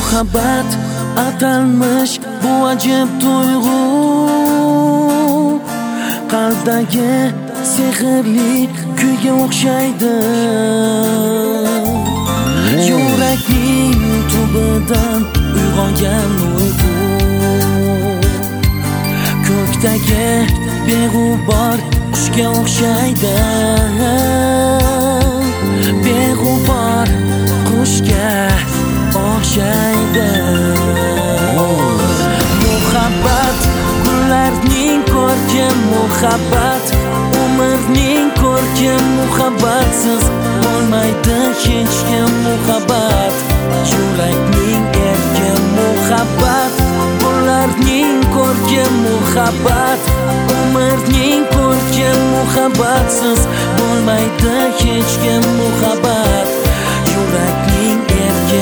Muhabbat atalmish bu ajib tuyg'u, qalbdagi sehrli kuyga o'xshaydi. Yurakning tubidan uyg'ongan uyqu, ko'kdagi beg'ubor qushga o'xshaydi. Beg'ubor qushga o'xshaydi. Muhabbat gullarning ko'rki, muhabbat umrning ko'rki. Muhabbatsiz bo'lmaydi hech kim. Muhabbat yurakning erki, muhabbat gullarning ko'rki. Muhabbat umrning ko'rki. Muhabbatsiz bo'lmaydi hech kim. Muhabbat yurakning erki.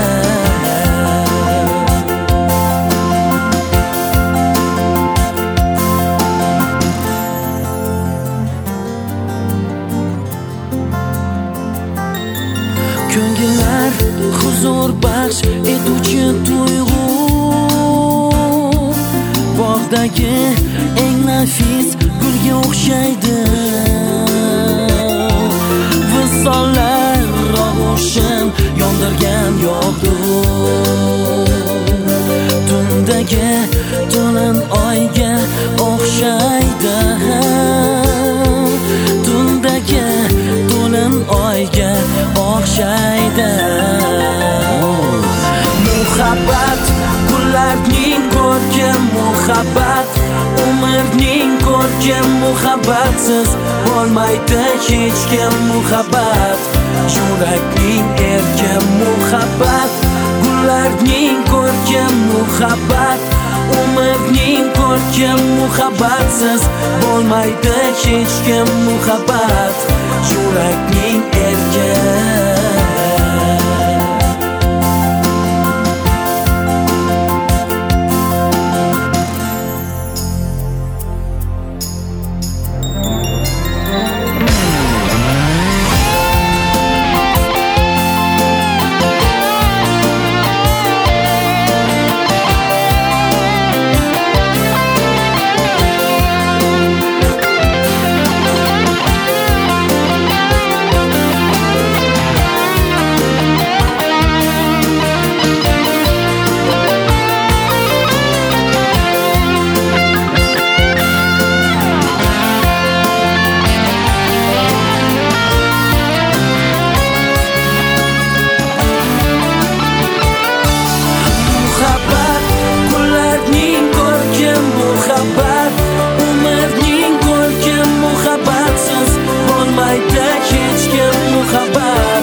Ko'ngillar huzur baxsh etuvchi tuyg'u, bog'dagi eng nafis gulga o'xshaydi. Visollar og'ushin yondirgan yoqdur, tundagi to'lin oyga o'xshaydi. Tundagi to'lin oyga o'xshaydi. Muhabbat gullarning ko'rki, muhabbat umrning ko'rki. Muhabbatsiz bo'lmaydi hech kim. Muhabbat yurakning erki, muhabbat gullarning ko'rki. Muhabbat umrning ko'rki. Muhabbatsiz bo'lmaydi hech kim. Muhabbat yurakning erki. Muhabbat umrning ko'rki. Muhabbatsiz bo'lmaydi hech kim. Muhabbat